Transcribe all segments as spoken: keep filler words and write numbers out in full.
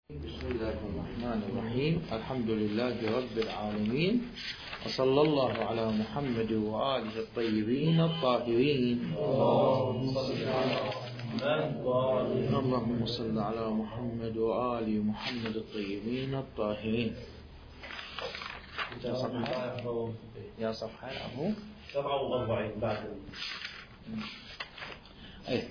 بسم الله الرحمن الرحيم. الحمد لله رب العالمين، وصلى الله على محمد وآله الطيبين الطاهرين. اللهم صل على محمد وآل محمد الطيبين الطاهرين. يا صفحة يا صفحة أهو سبعة وأربعين بعد. أي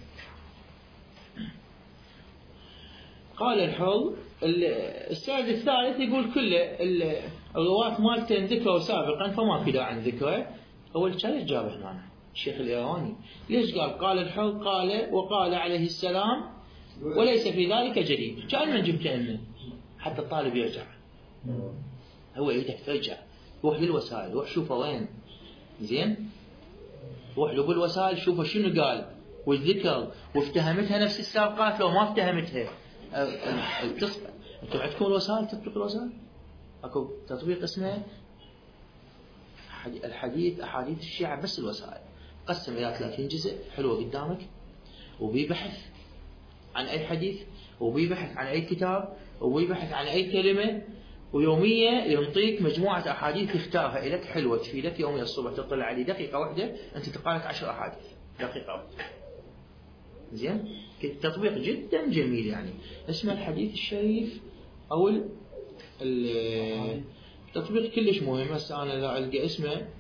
قال الحوض السند الثالث يقول كل الرواة مالته ذكروا سابقا فما في داعي ذكره. أول شيء جابه هنا الشيخ الإيراني. ليش قال قال الحوض قال وقال عليه السلام وليس في ذلك جديد؟ كان من جبته منه حتى الطالب يرجع، هو يدك ترجع روح للوسائل روح شوفه وين زين، روح له بالوسائل شوفه شنو قال والذكر وافتهمتها نفس السابقات لو ما افتهمتها. التصفى انتم عندكم الوسائل تطبيق الوسائل اكو تطبيق اسمه الحديث احاديث الشيعة بس الوسائل، قسم الى ثلاثين جزء حلوه قدامك وبيبحث عن اي حديث وبيبحث عن اي كتاب وبيبحث عن اي كلمه، ويوميا ينطيك مجموعه احاديث يختارها لك حلوه تفيدك يوميا الصبح تطلع عليه دقيقه واحده انت تقرا لك عشر احاديث دقيقه واحده زين. تطبيق جدا جميل يعني اسمه الحديث الشريف او التطبيق كلش مهم. هسه انا لا القى اسمه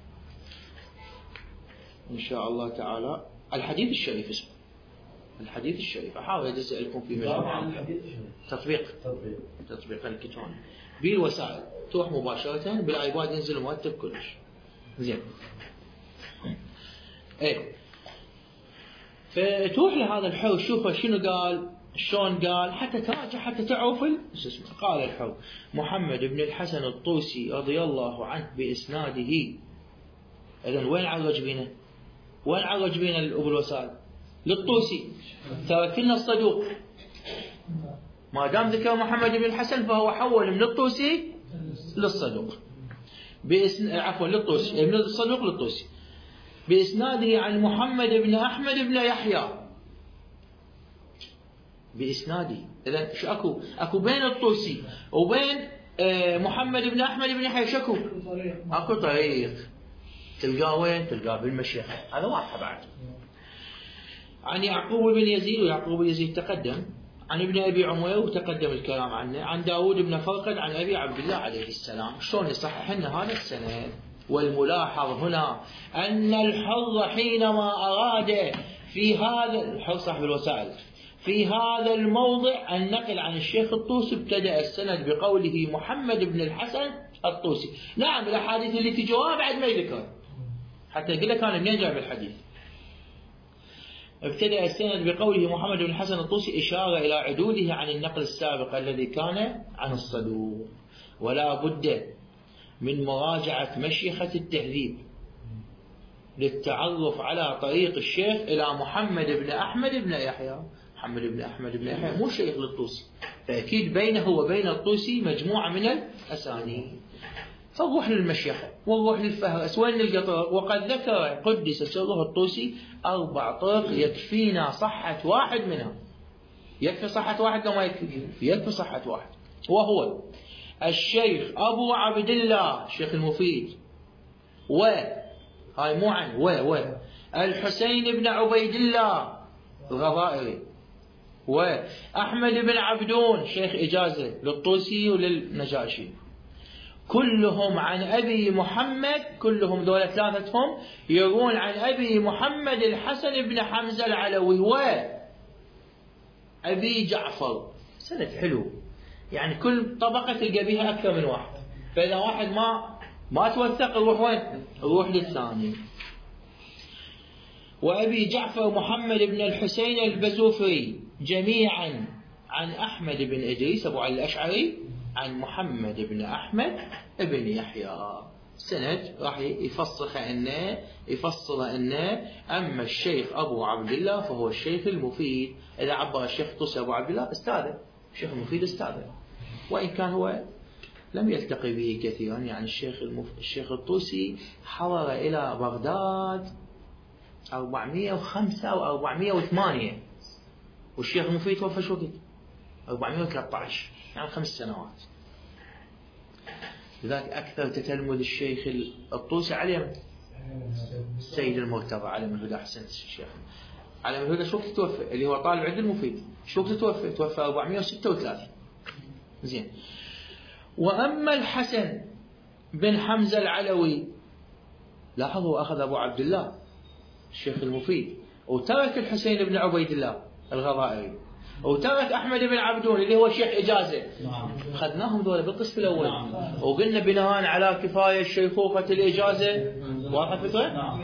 ان شاء الله تعالى الحديث الشريف اسمه الحديث الشريف. احاول ادز لكم في مجموعه تطبيق تطبيق تطبيق الكتروني بالوسائل تروح مباشره بالايباد ينزل مرتب كلش زين. ايه فتروح لهذا الحوض شوفه شنو قال شلون قال حتى تراجع حتى تعرف اسمه. قال الحوض محمد بن الحسن الطوسي رضي الله عنه بإسناده. إذن وين عرج بينا؟ وين عرج بينا الأبو الوسائل؟ للطوسي. ترى كلنا الصدوق ما دام ذكر محمد بن الحسن فهو حول من الطوسي للصدوق بإسن... عفوا للطوسي من الصدوق للطوسي بإسناده عن محمد بن أحمد بن يحيى بإسناده. إذن شو أكو أكو بين الطوسي وبين محمد بن أحمد بن يحيى شكو أكو طريق تلقاه وين تلقاه بالمشيخة هذا واضح بعد. عن يعقوب بن يزيد ويعقوب بن يزيد تقدم عن ابن أبي عمير وتقدم الكلام عنه عن داود بن فرقد عن أبي عبد الله عليه السلام. شلون يصحح لنا هذا السند؟ والملاحظ هنا أن الحظ حينما أراد في هذا الحظ صاحب الوسائل في هذا الموضع النقل عن الشيخ الطوسي ابتدأ السند بقوله محمد بن الحسن الطوسي. نعم الأحاديث اللي تجوها بعد ما يذكر حتى يقول لك أنا منين جايب الحديث. ابتدأ السند بقوله محمد بن الحسن الطوسي إشارة إلى عدوله عن النقل السابق الذي كان عن الصدوق. ولا بد من مراجعة مشيخة التهذيب للتعرف على طريق الشيخ إلى محمد بن أحمد بن يحيى. محمد بن أحمد بن يحيى مو شيخ للطوسي فأكيد بينه وبين الطوسي مجموعة من الأسانيد. فنروح للمشيخة ونروح للفهرس وين القطر. وقد ذكر قدس سره الطوسي أربع طرق يكفينا صحة واحد منها. يكفي صحة واحد لو ما يكفي يكفي صحة واحد وهو الشيخ أبو عبد الله الشيخ المفيد و هاي مو عن و و الحسين بن عبيد الله الغضائري وأحمد بن عبدون شيخ إجازة للطوسي وللنجاشي كلهم عن أبي محمد كلهم دولة ثلاثتهم يروون عن أبي محمد الحسن بن حمزة العلوي و أبي جعفر. سند حلو يعني كل طبقة تلقى بيها أكثر من واحد، فإذا واحد ما ما توثق نروح وين؟ نروح للثاني. وأبي جعفر محمد بن الحسين البزوفري جميعا عن أحمد بن إدريس أبو علي الأشعري عن محمد بن أحمد بن يحيى. سند راح يفصل إنه يفصل إنه أما الشيخ أبو عبد الله فهو الشيخ المفيد. إذا عبر الشيخ طوسي أبو عبد الله استاذه الشيخ المفيد استاذه وإن كان هو لم يلتقي به كثيرا يعني الشيخ المف... الشيخ الطوسي حضر إلى بغداد أربعمائة وخمسة أو أربعمائة وثمانية والشيخ المفيد توفى شو وقت أربعمائة وثلاثة عشر يعني خمس سنوات. لذلك أكثر تتلمذ الشيخ الطوسي على السيد المرتضى علم الهدى. أحسنت الشيخ. علم الهدى شو وقت توفى؟ اللي هو طالب عند المفيد. شو وقت توفى؟ توفى أربعمائة وستة وثلاثين. زين. وأما الحسن بن حمزة العلوي، لاحظوا أخذ أبو عبد الله الشيخ المفيد، وترك الحسين بن عبيد الله الغضائري، وترك أحمد بن عبدون اللي هو شيخ إجازة. أخذناهم دول بالقسم الأول. وقلنا بناء على كفاية شيخوخة الإجازة. واضح الفكرة؟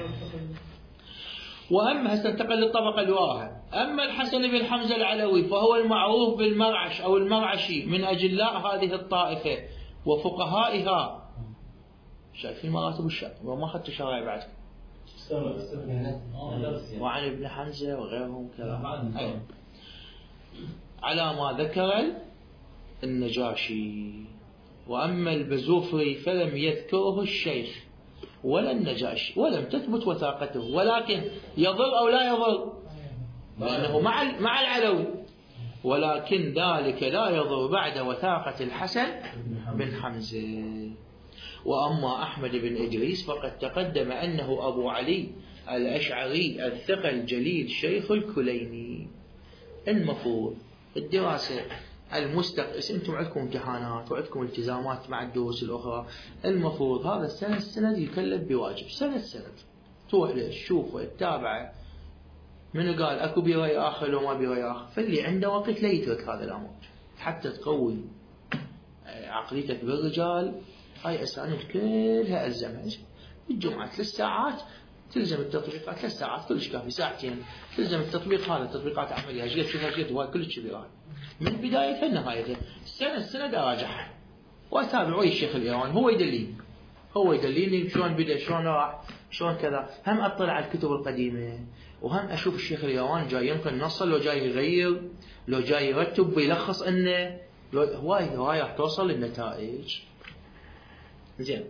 وأما هسه انتقل للطبقة اللي وراها. أما الحسن بن حمزة العلوي فهو المعروف بالمرعش أو المرعشي من أجلاء هذه الطائفة وفقهائها. شايفين مراتب الشرع وما أخذت شرائع بعد. وعن ابن حمزة وغيرهم كذا على ما ذكر النجاشي. وأما البزوفري فلم يذكره الشيخ ولا النجاشي ولم تثبت وثاقته، ولكن يضر أو لا يضر لأنه مع مع العلوي، ولكن ذلك لا يضر بعد وثاقة الحسن بن حمزة. وأما أحمد بن إدريس فقد تقدم أنه أبو علي الأشعري الثقة الجليل شيخ الكليني. المفروض الدراسة المستقبل، أنتم عندكم امتحانات وعندكم التزامات مع الدروس الأخرى، المفروض هذا السنة السند يكلف بواجب سنة سنة تروح له تشوفه تتابعه. من قال أكو برأي آخر لو ما برأي آخر، فاللي عنده وقت لا يترك هذا الأمر حتى تقوي عقليتك بالرجال. هاي أسانيد كلها ألزمها. الجمعة ثلاث ساعات تلزم التطبيقات، ثلاث ساعات كلش كافي، ساعتين تلزم التطبيق. هذا تطبيقات عملية جيت شوفها جيت وهاي كلش كبيرة من بدايتها لنهايتها. السنة السنة أراجعها وأتابع ويا الشيخ الإيراني هو يدليني هو يدليني شلون بدأ شلون راح شلون كذا. هم أطلع على الكتب القديمة وهم أشوف الشيخ الإيراني جاي ينقل نصا لو جاي يغير لو جاي يرتب ويلخص إنه هواي هواي راح توصل للنتائج. زين.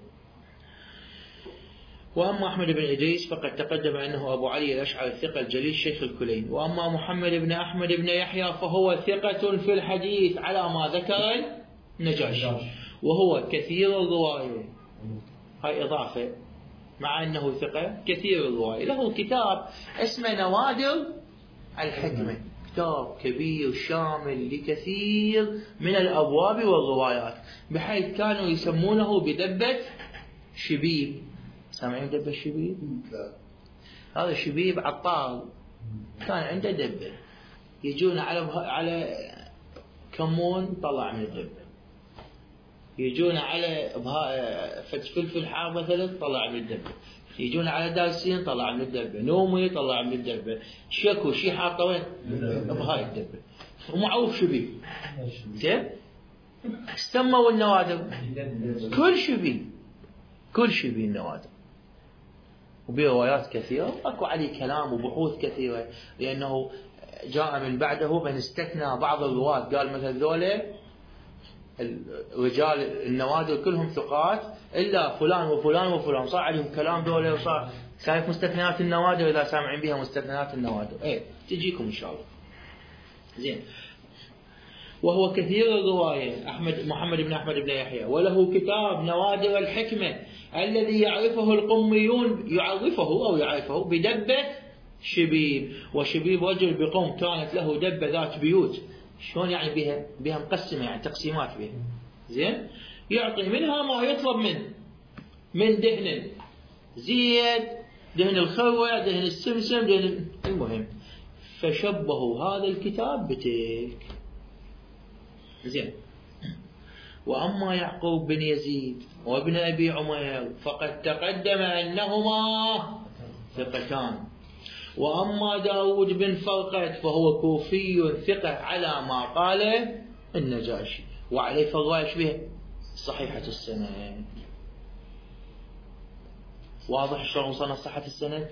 وأما أحمد بن إدريس فقد تقدم أنه أبو علي الأشعري الثقة الجليل شيخ الكلين. وأما محمد بن أحمد بن يحيى فهو ثقة في الحديث على ما ذكر النجاشي، وهو كثير الرواية. هاي إضافة مع أنه ثقة كثير الرواية. له كتاب اسمه نوادر الحكمة، كتاب كبير شامل لكثير من الأبواب والروايات، بحيث كانوا يسمونه بدبة شبيب. سامعين دبة شبيب؟ هذا شبيب عطار كان عنده دبة، يجون على على كمون طلع من الدبة، يجون على فلفل حار مثلا طلع من الدبة، يجون على دارسين طلع من الدبة، نومي طلع من الدبة، شكو شي حاطه وين؟ بهاي الدبة. ومعروف شبيب. زين؟ سموا النوادر كل شبيب كل شبيب النوادر، وبروايات كثيرة اكو عليه كلام وبحوث كثيرة، لأنه جاء من بعده من استثنى بعض الرواة قال مثل ذولا الرجال النوادر كلهم ثقات إلا فلان وفلان وفلان، صار عليهم كلام ذولا. وصار شايف مستثنيات النوادر إذا سامعين بها مستثنيات النوادر إيه تجيكم إن شاء الله. زين. وهو كثير الرواية أحمد محمد بن أحمد بن يحيى، وله كتاب نوادر الحكمة الذي يعرفه القميون يعرفه أو يعرفه بدبة شبيب. وشبيب رجل بقوم كانت له دبة ذات بيوت. شلون يعني بها بها مقسمة يعني تقسيمات بها. زين. يعطي منها ما يطلب منه من دهن زيت دهن الخروة دهن السمسم دهن المهم، فشبهوا هذا الكتاب بتلك. زين. وأما يعقوب بن يزيد وابن أبي عمير فقد تقدم أنهما ثقتان. وأما داود بن فرقد فهو كوفي ثقة على ما قال النجاشي، وعليه فالرواية به صحيحة السند. واضح شلون وصلنا صحة السند؟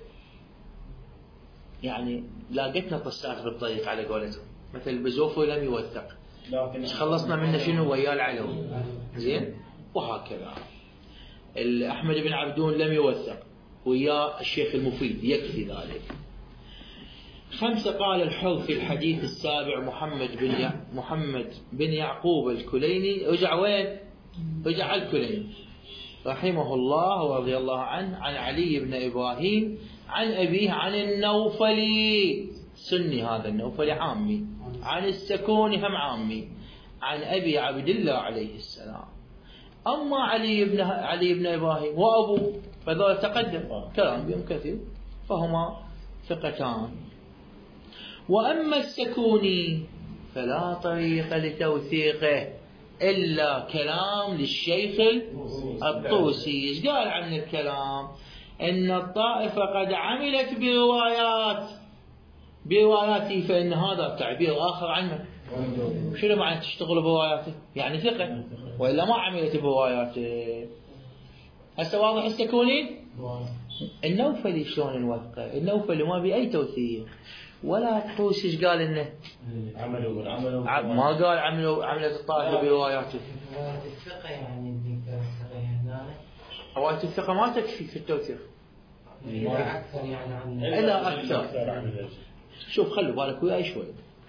يعني لاقتنا طسات بالطريق على قولتهم، مثل بزوفو لم يوثق خلصنا منه شنو ويا العلوي. زين. وهكذا أحمد بن عبدون لم يوثق ويا الشيخ المفيد يكفي ذلك. خمسة قال الحر في الحديث السابع محمد بن يع... محمد بن يعقوب الكليني. رجع وين؟ رجع على الكليني رحمه الله ورضي الله عنه عن علي بن إبراهيم عن أبيه عن النوفلي، سني هذا النوفلي عامي، عن السكوني هم عامي، عن أبي عبد الله عليه السلام. أما علي بن علي بن إبراهيم وأبوه فذول تقدم كلام بهم كثير فهما ثقتان. وأما السكوني فلا طريق لتوثيقه إلا كلام للشيخ الطوسي. ايش قال عن الكلام؟ إن الطائفة قد عملت بروايات برواياته، فإن هذا تعبير آخر عنه. شنو معنى تشتغل برواياته؟ يعني ثقة، وإلا ما عملت برواياته. هسه واضح السكوني؟ النوفلي شلون نوثقه؟ النوفلي ما بأي توثيق، ولا الطوسي ايش قال انه عملوا عملوا ما قال عملوا عملت الطائفة برواياته. الثقة يعني الثقة يعني رواية الثقة ما تكفي في التوثيق. إذا أكثر يعني عن إلا أكثر. شوف خلوا بالك وياي شوي.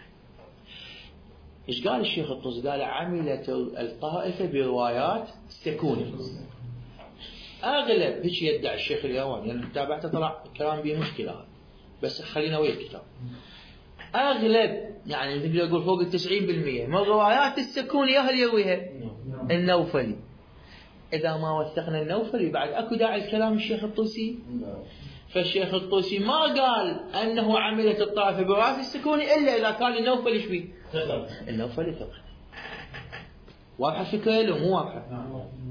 إيش قال الشيخ الطوسي؟ قال عملت الطائفة بروايات السكوني. أغلب هيك يدعي الشيخ اليواني، يعني تابعته طلع كلام به مشكلة هذا، بس خلينا ويا الكتاب. أغلب يعني نقدر نقول فوق التسعين بالمئة من روايات السكوني يا هل يرويها النوفلي. إذا ما وثقنا النوفلي بعد أكو داعي الكلام الشيخ الطوسي. فالشيخ الطوسي ما قال أنه عملت الطائفة بروايات السكوني إلا إذا كان النوفلي إيش بيه؟ النوفلي ثقة. واضحة الفكرة لو مو واضحة؟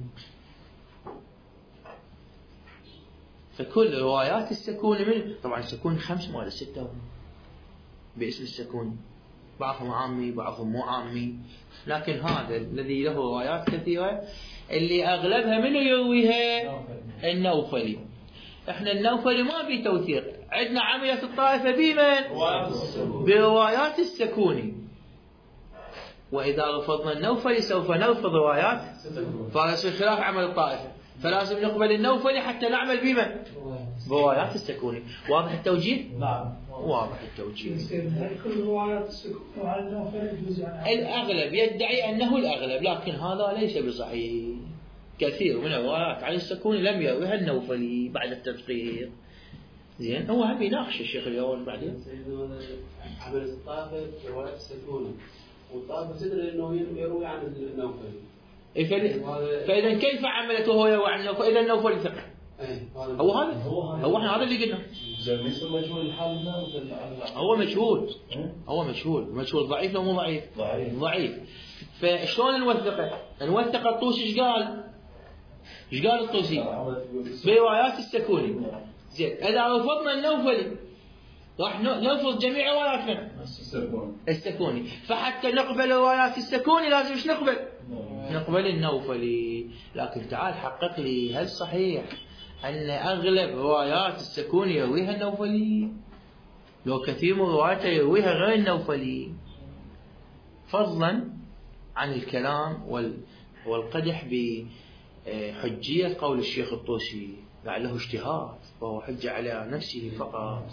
فكل روايات السكوني من طبعا السكوني خمسة ولا ستة باسم السكوني، بعضهم عامي بعضهم مو عامي، لكن هذا الذي له روايات كثيرة اللي أغلبها منه يرويها النوفلي. احنا النوفلي ما بي توثيق، عندنا عملية الطائفة بمن؟ بروايات السكوني. وإذا رفضنا النوفلي سوف نرفض روايات، فيصير خلاف عمل الطائفة، فلازم نقبل النوفلي حتى نعمل بمن؟ بروايات السكوني. واضح التوجيه؟ نعم واضح التوجيه. كل روايات السكوني وعلى النوفلي يجوز يعني. الأغلب يدعي أنه الأغلب، لكن هذا ليس بصحيح. كثير من الروايات عن السكوني لم يرويها النوفلي بعد التدقيق. زين هو هم يناقش الشيخ اليوم بعدين. عمل الطائفة روايات السكوني والطائفة تدري أنه يروي عن النوفلي. فإذا كيف عملت وهو يروي عن النوفلي؟ إذا النوفلي ثقة. هو هذا هو احنا هذا اللي قلنا. مجهول الحال هو مجهول هو مجهول مجهول ضعيف لو مو ضعيف؟ ضعيف ضعيف. فشلون نوثقه؟ نوثق الطوسي ايش قال؟ ايش قال الطوسي؟ بروايات السكوني. زين إذا رفضنا النوفلي راح نرفض جميع رواياتنا السكوني، فحتى نقبل روايات السكوني لازم ايش نقبل؟ نقبل النوفلي. لكن تعال حقق لي هل صحيح أن أغلب روايات السكوني يرويها النوفلي؟ لو كثير من رواياته يرويها غير النوفلي، فضلا عن الكلام والقدح بحجية قول الشيخ الطوسي، لعله اجتهاد وهو حجة على نفسه فقط.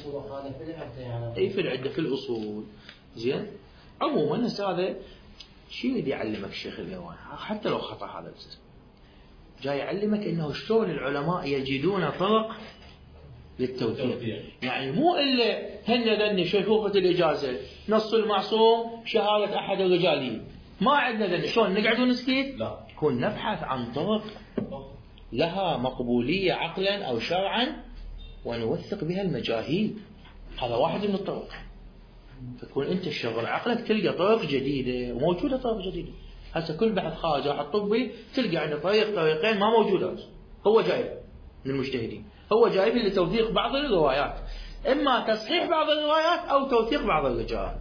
أي في العدة في الأصول. زين عموما هذا شيء يريد يعلمك الشيخ اليوم، حتى لو خطأ هذا الجزء جاي يعلمك انه شلون العلماء يجدون طرق للتوثيق. يعني مو الا هن ذني شيخوخة الاجازه نص المعصوم شهاده احد الرجالين، ما عندنا ذني شلون نقعد ونسكت؟ لا، كون نبحث عن طرق لها مقبوليه عقلا او شرعا ونوثق بها المجاهيل. هذا واحد من الطرق. فتكون انت تشغل عقلك تلقى طرق جديده، وموجوده طرق جديده. هسه كل بحث خارج راح الطبي تلقى عنده طريق طريقين ما موجودات، هو جايب للمجتهدين، هو جايب لتوثيق بعض الروايات، اما تصحيح بعض الروايات او توثيق بعض الرجال.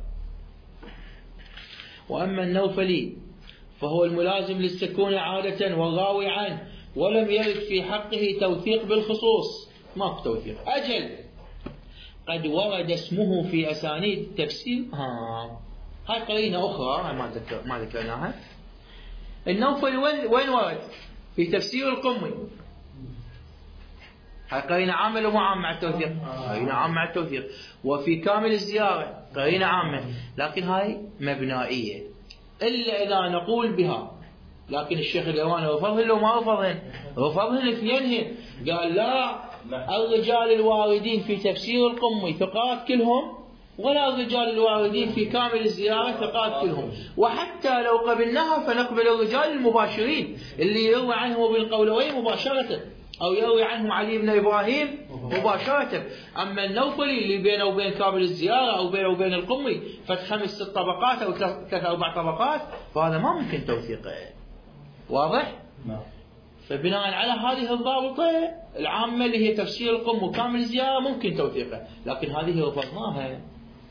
واما النوفلي فهو الملازم للسكون عاده والراوي عنه، ولم يرد في حقه توثيق بالخصوص. ماكو توثيق. اجل قد ورد اسمه في اسانيد التفسير. ها هاي قرينه اخرى ما ذكر ما ذكرناها. النوفلي وين وين ورد؟ في تفسير القمي. هاي قرينة عامة لو مو عامة مع التوثيق؟ قرينة عامة مع التوثيق. وفي كامل الزيارة قرينة عامة، لكن هاي مبنائية إلا إذا نقول بها. لكن الشيخ الإيواني رفضهن لو ما رفضهن؟ رفضهن اثنينهن. قال لا، الرجال الواردين في تفسير القمي ثقات كلهم، ولا الرجال الواردين في كامل الزيارة ثقات كلهم. وحتى لو قبلناها فنقبل الرجال المباشرين اللي يروي عنهم ابن القولوي مباشرة، أو يروي عنهم علي بن إبراهيم مباشرة. أما النوفلي اللي بينه وبين كامل الزيارة أو بينه وبين القمي فخمس ست طبقات أو ثلاث أربع طبقات، فهذا ما ممكن توثيقه. واضح؟ نعم. فبناء على هذه الضابطة العامة اللي هي تفسير القم وكامل الزيارة ممكن توثيقه، لكن هذه رفضناها.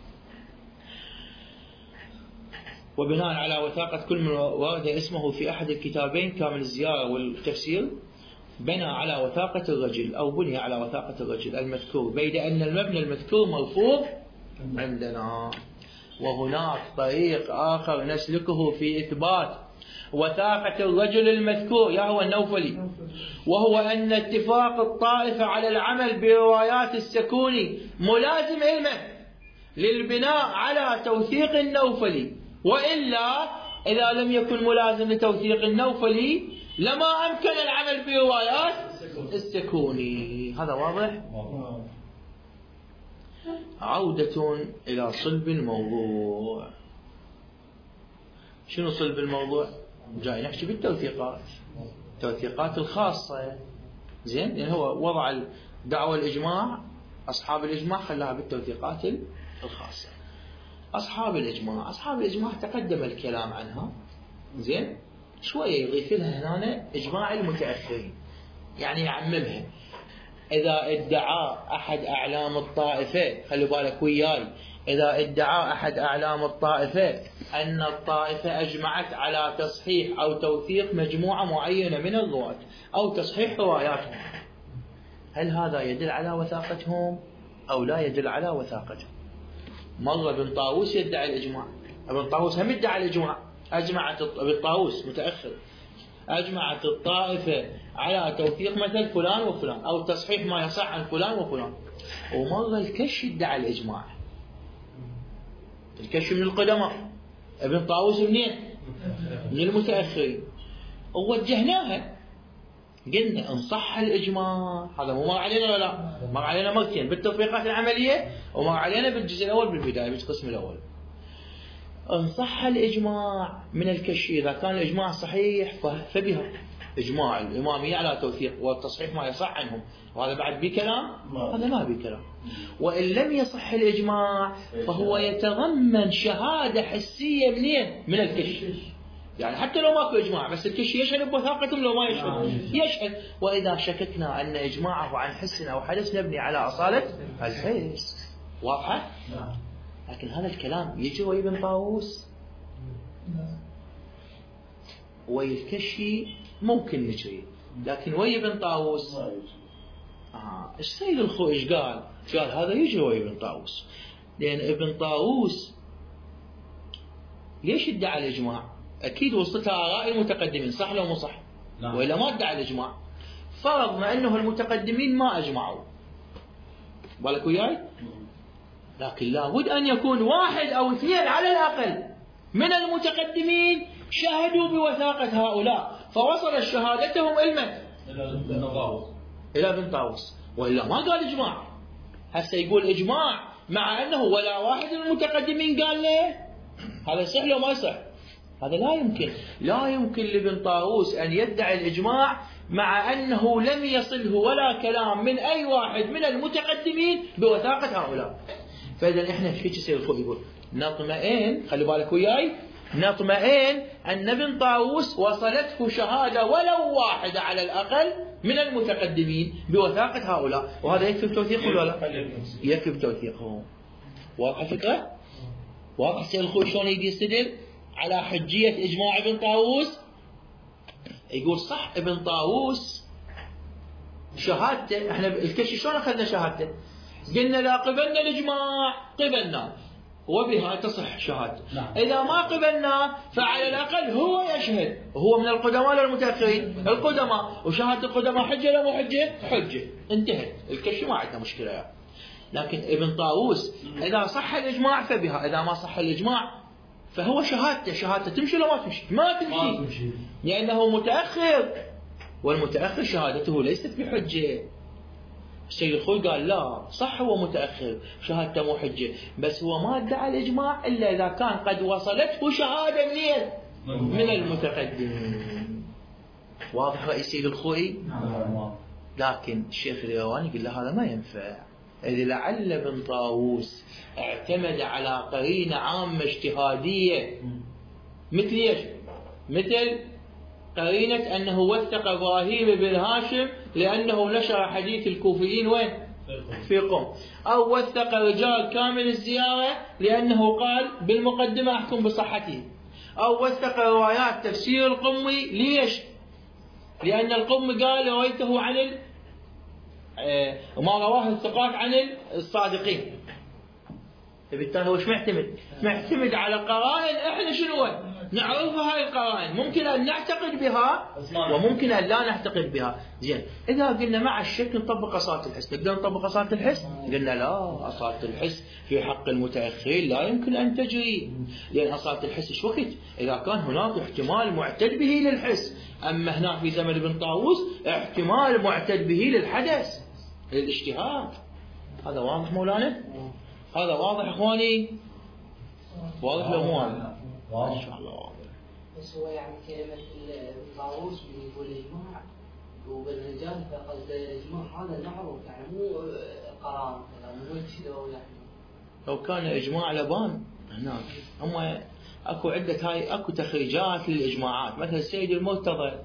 وبناء على وثاقة كل من ورد اسمه في أحد الكتابين كامل الزيارة والتفسير بنى على وثاقة الرجل أو بني على وثاقة الرجل المذكور، بيد أن المبنى المذكور مرفوض عندنا. وهناك طريق آخر نسلكه في إثبات وثاقة الرجل المذكور يا هو النوفلي، وهو أن اتفاق الطائفة على العمل بروايات السكوني ملازم علمه للبناء على توثيق النوفلي، وإلا إذا لم يكن ملازم لتوثيق النوفلي لما أمكن العمل بروايات السكوني. هذا واضح؟ عودة إلى صلب الموضوع. شنو صلب الموضوع؟ جاي نحكي بالتوثيقات، التوثيقات الخاصة. زين، يعني هو وضع دعوى الإجماع، أصحاب الإجماع خلاها بالتوثيقات الخاصة. أصحاب الإجماع، أصحاب الإجماع تقدم الكلام عنها. زين، شوية يضيف لها هنا إجماع المتأخرين، يعني يعممها. إذا ادعى أحد أعلام الطائفة، خلوا بالك وياي، إذا ادعى أحد أعلام الطائفة أن الطائفة أجمعت على تصحيح أو توثيق مجموعة معينة من الرواة أو تصحيح رواياتهم، هل هذا يدل على وثاقتهم أو لا يدل على وثاقتهم؟ مرة ابن طاووس يدعي الإجماع، ابن طاووس هم يدعي الإجماع، أجمعت ابن طاووس متأخر، أجمعت الطائفة على توثيق مثل فلان وفلان أو تصحيح ما يصح عن فلان وفلان. ومرة الكش يدعي الإجماع، الكش من القدماء، ابن طاووس منين؟ من المتأخرين. ووجهناها قلنا إن صح الإجماع، هذا مو مر علينا ولا لا؟ مر علينا مرتين بالتطبيقات العملية، ومر علينا بالجزء الأول بالبداية بالقسم الأول. إن صح الإجماع من الكش، إذا كان الإجماع صحيح فبها إجماع الإمامية على توثيق والتصحيح ما يصح عنهم، وهذا بعد بكلام؟ هذا ما بكلام. وإن لم يصح الإجماع فهو يتضمن شهادة حسية منين؟ من الكش. يعني حتى لو ماكو إجماع بس الكش يشهد بوثاقتهم لو ما يشهد يشهد. وإذا شككنا أن إجماعه عن حس أو حدث نبني على أصالة الحس. واضحة؟ لكن هذا الكلام يجي ويا ابن طاووس ويا الكشي ممكن نجري، لكن ويا ابن طاووس آه السيد الخو إيش قال؟ قال هذا يجي ويا ابن طاووس، لأن ابن طاووس ليش ادعى الإجماع؟ أكيد وصلتها آراء المتقدمين، صح لو مو صح؟ نعم. وإلا ما ادعى الإجماع. فرضنا أنه المتقدمين ما أجمعوا، بالك وياي؟ لكن لابد أن يكون واحد أو اثنين على الأقل من المتقدمين شهدوا بوثاقة هؤلاء، فوصل شهادتهم إلى إلى ابن طاووس، وإلا ما قال إجماع. هسه يقول إجماع مع أنه ولا واحد من المتقدمين قال له، هذا صح لو ما صح؟ هذا لا يمكن. لا يمكن لابن طاووس أن يدعي الإجماع مع أنه لم يصله ولا كلام من أي واحد من المتقدمين بوثاقة هؤلاء. فإذا إحنا ايش يصير الفوق يقول نطمئن، خلي بالك وياي، نطمئن أن ابن طاووس وصلته شهادة ولو واحدة على الأقل من المتقدمين بوثاقة هؤلاء، وهذا يكفي بتوثيقه ولا لا؟ يكفي بتوثيقه. واضح الفكرة؟ واضح سيد الخوي شلون يجي يستدل على حجية إجماع ابن طاووس؟ يقول صح ابن طاووس شهادته، احنا الكشي شلون أخذنا شهادته؟ قلنا لا قبلنا الإجماع قبلنا وبها تصح شهادته. نعم. إذا ما قبلنا فعلى الأقل هو يشهد هو من القدماء ولا المتأخرين؟ القدماء، وشهادة القدماء حجة ولا مو حجة؟ حجة، انتهت، الكشف ما عندنا مشكلة يعني. لكن ابن طاووس إذا صح الإجماع فبها، إذا ما صح الإجماع فهو شهادته شهادته تمشي ولا ما تمشي؟ ما تمشي، لأنه متأخر، والمتأخر شهادته ليست بحجة. السيد الخوي قال لا صح هو متأخر شهادته مو حجة، بس هو ما ادعى الإجماع إلا إذا كان قد وصلته شهادة منين؟ من المتقدمين. واضح رأي السيد الخوي؟ لكن الشيخ الإيرواني قال له هذا ما ينفع، إذ لعل ابن طاووس اعتمد على قرينة عامة اجتهادية مثل ايش؟ مثل قرينة أنه وثق إبراهيم بن هاشم لأنه نشر حديث الكوفيين وين؟ في قم. أو وثق رجال كامل الزيارة لأنه قال بالمقدمة أحكم بصحته. أو وثق روايات تفسير القمي ليش؟ لأن القمي قال رويته عن ال... وما رواه الثقات عن الصادقين. فبالتالي هو ايش معتمد؟ معتمد على قرائن احنا شنو نعرفها هاي القرائن، ممكن ان نعتقد بها وممكن ان لا نعتقد بها. زين، اذا قلنا مع الشك نطبق اصالة الحس، نقدر نطبق اصالة الحس؟ قلنا لا، اصالة الحس في حق المتاخرين لا يمكن ان تجري، لان اصالة الحس ايش وقت؟ اذا كان هناك احتمال معتد به للحس، اما هناك في زمن ابن طاووس احتمال معتد به للحدث للاجتهاد. هذا واضح مولانا؟ هذا واضح اخواني؟ واضح لو مو واضح؟ ان شاء الله واضح. بس هو يعني كلمة الطاووس بيقول اجماع وبالرجال فقصد الاجماع هذا معروف يعني مو قرار مو كذا يعني. لو كان اجماع لبان هناك، اما اكو عدة هاي اكو تخريجات للاجماعات، مثل السيد المرتضى،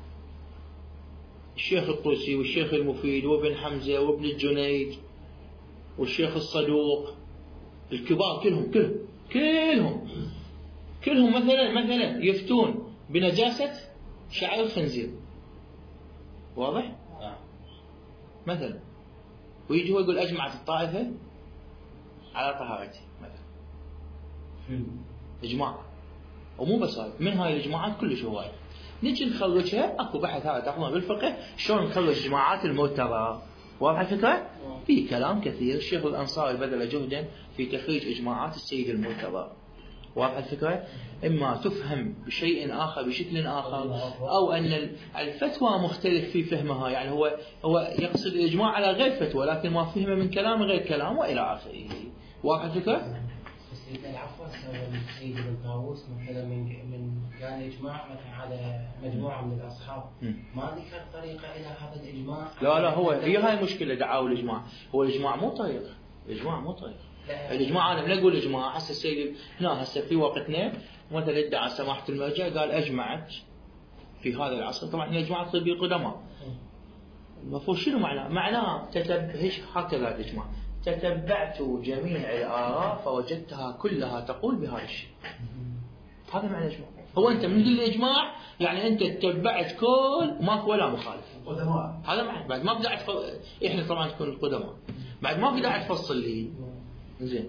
الشيخ الطوسي والشيخ المفيد وابن حمزة وابن الجنيد والشيخ الصدوق الكبار كلهم كلهم كلهم كلهم مثلا مثلا يفتون بنجاسة شعر الخنزير. واضح؟ مثلا، ويجي هو يقول أجمعت الطائفة على طهارته مثلا، إجماع. ومو بس هاي، من هاي الإجماعات كلش هواية نجي نخرجها. أكو بحث هذا تاخذونه بالفقه شلون نخرج إجماعات المعتبرة. واضح الفكرة؟ في كلام كثير، الشيخ الأنصاري بذل جهدا في تخريج إجماعات السيد المعتبر. واضح الفكرة؟ إما تفهم بشيء آخر بشكل آخر، أو أن الفتوى مختلف في فهمها، يعني هو هو يقصد الإجماع على غير فتوى لكن ما فهم من كلام غير كلام وإلى آخره. واضح الفكرة؟ سيدنا العفو السيد ابن طاووس مثلا من من كان اجماع مثلا على مجموعه من الاصحاب، ما ذكر طريقه الى هذا الاجماع. لا لا، هو هي هاي المشكله دعاوا الاجماع، هو الاجماع مو طريق، الاجماع مو طريق. الاجماع انا من اقول اجماع هسه السيد هنا هسه في وقتنا مثلا ادعى سماحه المرجع قال اجمعت في هذا العصر، طبعا الاجماع الطبي قدماء. المفروض شنو معناه؟ معناه تتبع هكذا الاجماع، تتبعت جميع الآراء فوجدتها كلها تقول بهذا الشيء. هذا معنى الإجماع. هو أنت من كل الإجماع يعني أنت تتبعت كل ماكو ولا مخالف. قدماء. هذا معنى. بعد ما بدأت ف... إحنا طبعا تكون القدماء. بعد ما بدأت تفصل لي. زين.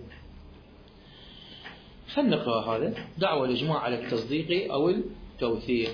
خلنا نقرأ هذا. دعوى الإجماع على التصديق أو التوثيق.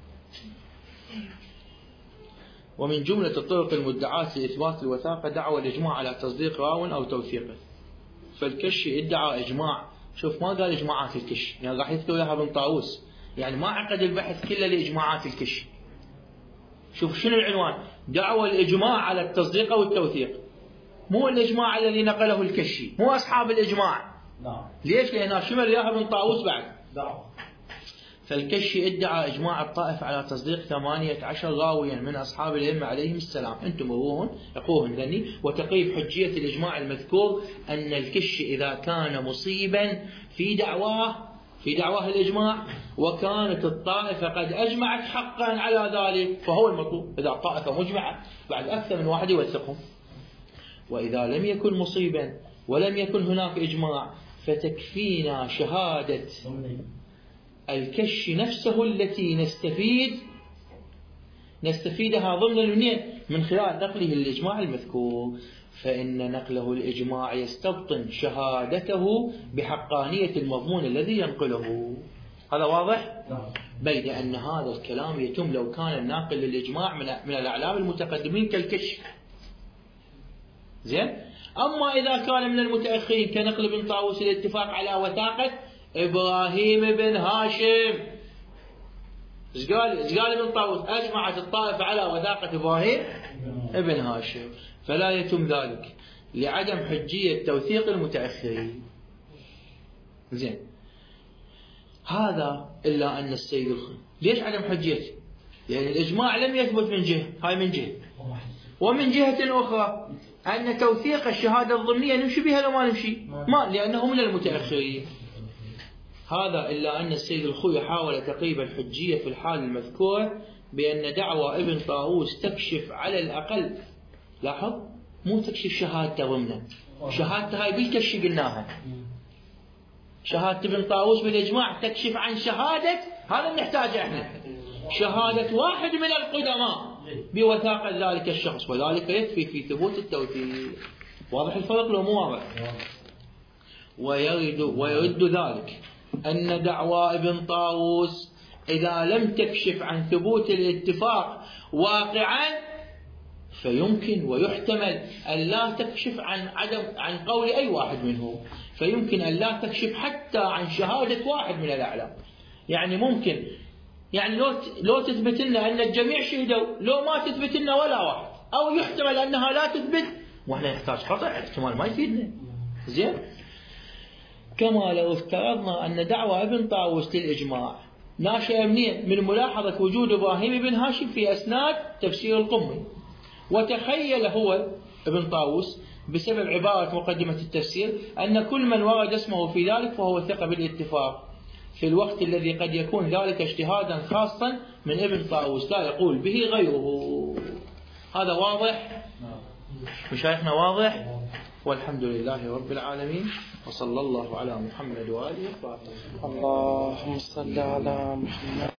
ومن جملة الطرق المدعاة لإثبات الوثاقة دعوى الإجماع على تصديق راو أو توثيقه. فالكشي ادعى إجماع، شوف ما قال إجماعات الكشي، يعني راح يذكر لها ابن طاووس، يعني ما عقد البحث كله لإجماعات الكشي. شوف شنو العنوان؟ دعوى الإجماع على التصديق أو التوثيق، مو الإجماع الذي نقله الكشي، مو أصحاب الإجماع. نعم. ليش؟ لأنه شمل إياها ابن طاووس بعد. نعم. فالكشي ادعى إجماع الطائف على تصديق ثمانية عشر راويا من أصحاب الأئمة عليهم السلام. أنتم روهن اقوهن ذني وتقييد حجية الإجماع المذكور أن الكشي إذا كان مصيبا في دعواه في دعواه الإجماع وكانت الطائفة قد أجمعت حقا على ذلك فهو المطلوب. إذا الطائفة مجمعة بعد أكثر من واحد يوثقهم. وإذا لم يكن مصيبا ولم يكن هناك إجماع فتكفينا شهادة الكشي نفسه التي نستفيد نستفيدها ضمن المنين من خلال نقله الإجماع المذكور، فإن نقله الإجماع يستبطن شهادته بحقانية المضمون الذي ينقله. هذا واضح؟ بين أن هذا الكلام يتم لو كان الناقل للإجماع من من الأعلام المتقدمين كالكشف. زين. أما إذا كان من المتأخرين كنقل بن طاووس الاتفاق على وثاقة إبراهيم بن هاشم، إيش قال؟ إيش قال ابن طاووس؟ أجمعت الطائفة على وثاقة إبراهيم ابن هاشم، فلا يتم ذلك لعدم حجية توثيق المتأخرين. زين. هذا إلا أن السيد الخوي ليش عدم حجيته؟ يعني الإجماع لم يثبت من جهة، هاي من جهة، ومن جهة أخرى أن توثيق الشهادة الضمنية نمشي بها لو ما نمشي، ما لأنه من المتأخرين. هذا إلا أن السيد الخوي حاول تقريب الحجية في الحال المذكورة بأن دعوى ابن طاووس تكشف على الأقل، لاحظ، مو تكشف شهادته ضمنا، شهادته هاي بالكشف قلناها، شهادة ابن طاووس بالإجماع تكشف عن شهادة، هذا نحتاجه احنا، شهادة واحد من القدماء بوثاقة ذلك الشخص، وذلك يكفي في ثبوت التوثيق. واضح الفرق لو مو واضح؟ ويرد, ويرد ذلك أن دعوى ابن طاووس إذا لم تكشف عن ثبوت الاتفاق واقعا فيمكن ويحتمل أن لا تكشف عن عدم عن قول أي واحد منهم، فيمكن أن لا تكشف حتى عن شهادة واحد من الأعلام. يعني ممكن، يعني لو لو تثبت لنا أن الجميع شهدوا، لو ما تثبت لنا ولا واحد، أو يحتمل أنها لا تثبت، وإحنا نحتاج قطع، احتمال ما يفيدنا. زين. كما لو افترضنا أن دعوى ابن طاووس للإجماع ناشئة منين؟ من ملاحظة وجود إبراهيم بن هاشم في أسناد تفسير القمي، وتخيل هو ابن طاووس بسبب عبارة مقدمة التفسير أن كل من ورد اسمه في ذلك فهو ثقة بالاتفاق، في الوقت الذي قد يكون ذلك اجتهادا خاصا من ابن طاووس لا يقول به غيره. هذا واضح؟ مشايخنا واضح؟ والحمد لله رب العالمين، وصلى الله على محمد وآله وصحبه. اللهم صل على محمد.